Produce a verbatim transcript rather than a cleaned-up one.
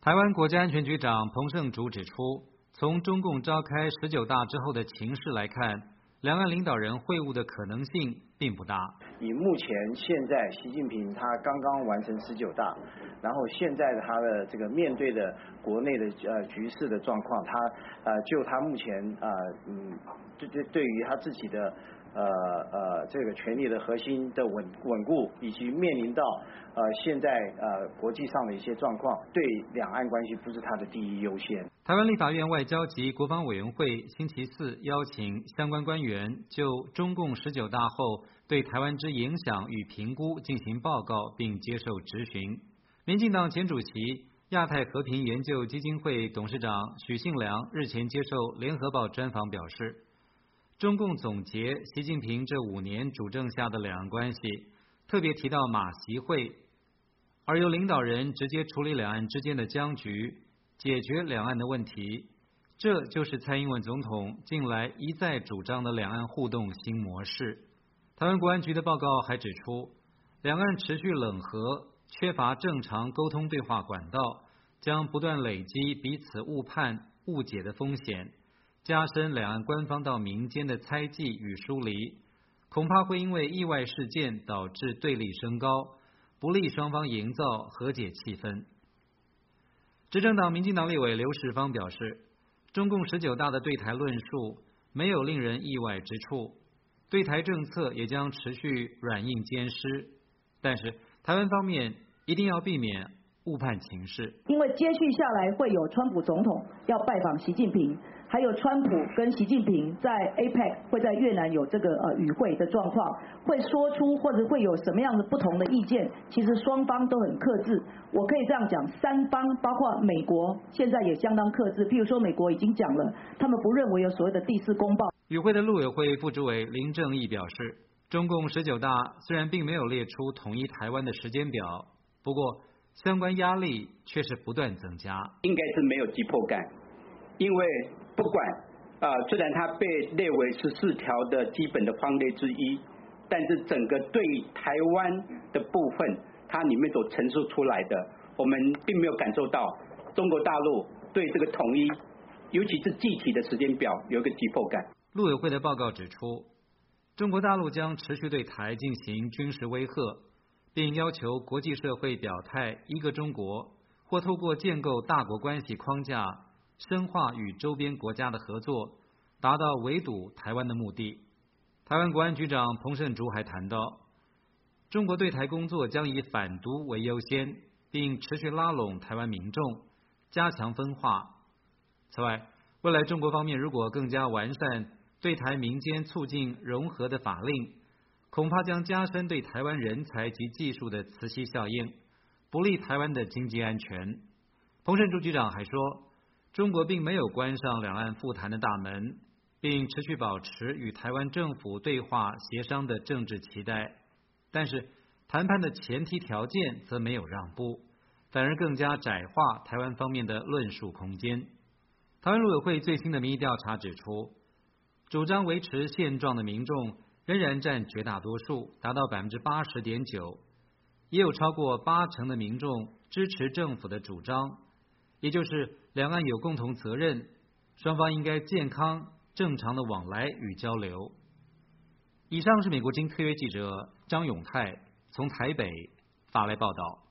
台湾国家安全局长彭胜竹指出，从中共召开十九大之后的情势来看，两岸领导人会晤的可能性并不大。 以目前现在习近平他刚刚完成十九大，然后现在的他的这个面对的国内的呃局势的状况，他呃就他目前呃嗯对对对于他自己的呃呃这个权力的核心的稳稳固，以及面临到呃现在呃国际上的一些状况，对两岸关系不是他的第一优先。 台湾立法院外交及国防委员会星期四邀请相关官员就中共十九大后对台湾之影响与评估进行报告，并接受质询。民进党前主席、亚太和平研究基金会董事长许信良日前接受联合报专访表示，中共总结习近平这五年主政下的两岸关系，特别提到马习会，而由领导人直接处理两岸之间的僵局，解决两岸的问题，这就是蔡英文总统近来一再主张的两岸互动新模式。台湾国安局的报告还指出，两岸持续冷和，缺乏正常沟通对话管道，将不断累积彼此误判、误解的风险，加深两岸官方到民间的猜忌与疏离，恐怕会因为意外事件导致对立升高，不利双方营造和解气氛。执政党民进党立委刘世芳表示，中共十九大的对台论述没有令人意外之处，对台政策也将持续软硬兼施，但是台湾方面一定要避免误判情势， 因为接续下来会有川普总统要拜访习近平，还有川普跟习近平在 A P E C 会在越南有这个呃与会的状况，会说出或者会有什么样的不同的意见，其实双方都很克制。我可以这样讲，三方包括美国现在也相当克制，譬如说美国已经讲了，他们不认为有所谓的第四公报。 与会的陆委会副主委林正义表示，中共十九大虽然并没有列出统一台湾的时间表，不过相关压力却是不断增加， 应该是没有急迫感，因为不管啊、呃，虽然它被列为十四条的基本的方略之一，但是整个对台湾的部分，它里面所陈述出来的，我们并没有感受到中国大陆对这个统一，尤其是具体的时间表有一个急迫感。 陆委会的报告指出，中国大陆将持续对台进行军事威吓，并要求国际社会表态一个中国，或透过建构大国关系框架，深化与周边国家的合作，达到围堵台湾的目的。台湾国安局长彭胜竹还谈到，中国对台工作将以反独为优先，并持续拉拢台湾民众，加强分化。此外，未来中国方面如果更加完善对台民间促进融合的法令，恐怕将加深对台湾人才及技术的磁吸效应，不利台湾的经济安全。彭胜竹局长还说，中国并没有关上两岸复谈的大门，并持续保持与台湾政府对话协商的政治期待，但是谈判的前提条件则没有让步，反而更加窄化台湾方面的论述空间。台湾陆委会最新的民意调查指出，主张维持现状的民众仍然占绝大多数，达到 百分之八十点九， 也有超过八成的民众支持政府的主张，也就是两岸有共同责任，双方应该健康正常的往来与交流。以上是美国经特约记者张永泰从台北发来报道。